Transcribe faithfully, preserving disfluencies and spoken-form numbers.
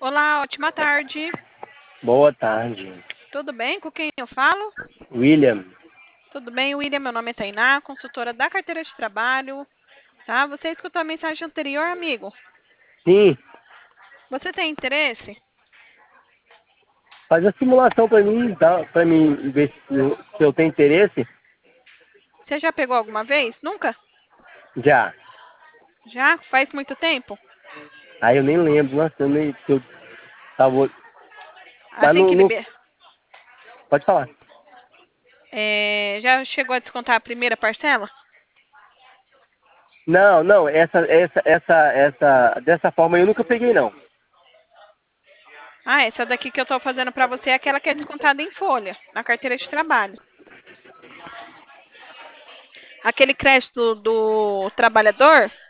Olá, ótima tarde. Boa tarde. Tudo bem? Com quem eu falo? William. Tudo bem, William? Meu nome é Tainá, consultora da carteira de trabalho. Tá? Você escutou a mensagem anterior, amigo? Sim, Você tem interesse? faz a simulação para mim, tá? Para mim ver se eu, se eu tenho interesse. Você já pegou alguma vez? Nunca? Já. Já? Faz muito tempo? Aí eu nem lembro, nossa, eu nem. Se eu tava. Mas Assim não, que não. liber... Pode falar. É, já chegou a descontar a primeira parcela? Não, não, essa, essa, essa, essa. Dessa forma eu nunca peguei, não. Ah, essa daqui que eu estou fazendo para você é aquela que é descontada em folha, na carteira de trabalho. Aquele crédito do trabalhador